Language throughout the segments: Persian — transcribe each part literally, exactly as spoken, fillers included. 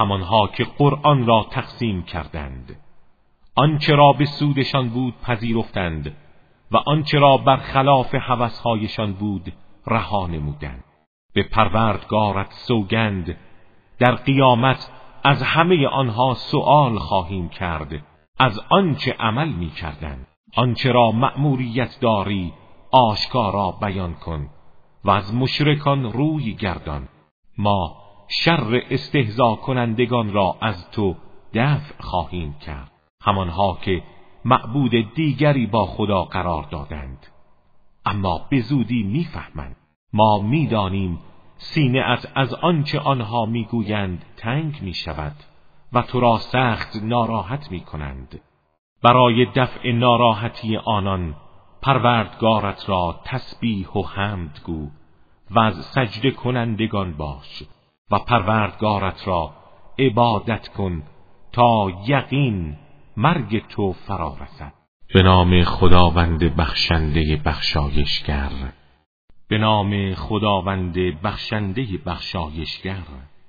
همانها که قرآن را تقسیم کردند، آنچه را به سودشان بود پذیرفتند و آنچه را برخلاف هوس‌هایشان بود رها نمودند. به پروردگارت سوگند، در قیامت از همه آنها سؤال خواهیم کرد از آنچه عمل می کردند. آنچه را مأموریت داری آشکارا بیان کن و از مشرکان روی گردان. ما شر استهزا کنندگان را از تو دفع خواهیم کرد، همانها که معبود دیگری با خدا قرار دادند، اما به زودی میفهمند. ما میدانیم سینه از از آنچه آنها میگویند تنگ میشود و تو را سخت ناراحت میکنند. برای دفع ناراحتی آنان پروردگارت را تسبیح و حمد گو و از سجده کنندگان باش و پروردگارت را عبادت کن تا یقین مرگ تو فرا رسد. به نام خداوند بخشنده بخشایشگر. به نام خداوند بخشنده بخشایشگر.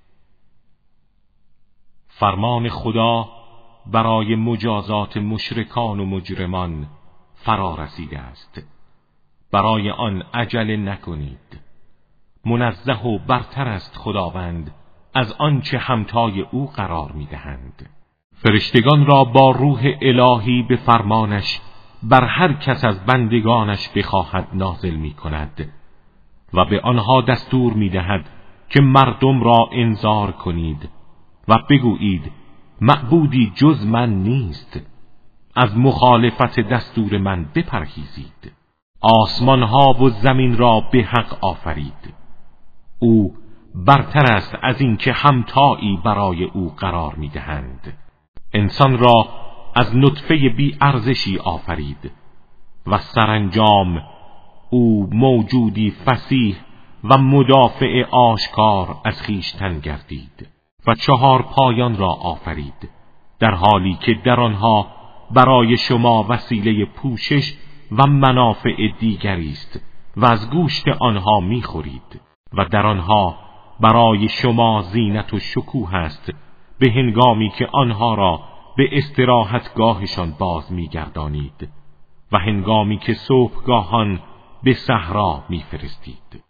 فرمان خدا برای مجازات مشرکان و مجرمان فرا رسیده است. برای آن عجله نکنید. منزه و برتر است خداوند از آنچه همتای او قرار می‌دهند. فرشتگان را با روح الهی به فرمانش بر هر کس از بندگانش بخواهد نازل می‌کند و به آنها دستور می‌دهد که مردم را انذار کنید و بگویید معبودی جز من نیست، از مخالفت دستور من بپرهیزید. آسمانها و زمین را به حق آفرید. او برتر است از این که همتایی برای او قرار می‌دهند. انسان را از نطفه بی ارزشی آفرید و سرانجام او موجودی فصیح و مدافع آشکار از خویشتن گردید و چهار پایان را آفرید، در حالی که در آنها برای شما وسیله پوشش و منافع دیگری است و از گوشت آنها می‌خورید و در آنها برای شما زینت و شکوه است به هنگامی که آنها را به استراحتگاهشان باز می‌گردانید و هنگامی که صبحگاهان به صحرا می‌فرستید.